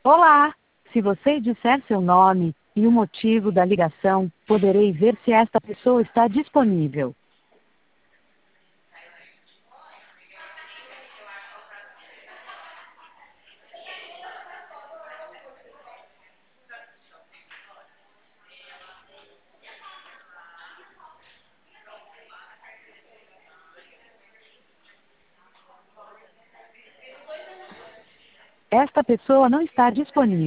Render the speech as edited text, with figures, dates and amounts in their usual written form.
Olá! Se você disser seu nome e o motivo da ligação, poderei ver se esta pessoa está disponível. Esta pessoa não está disponível.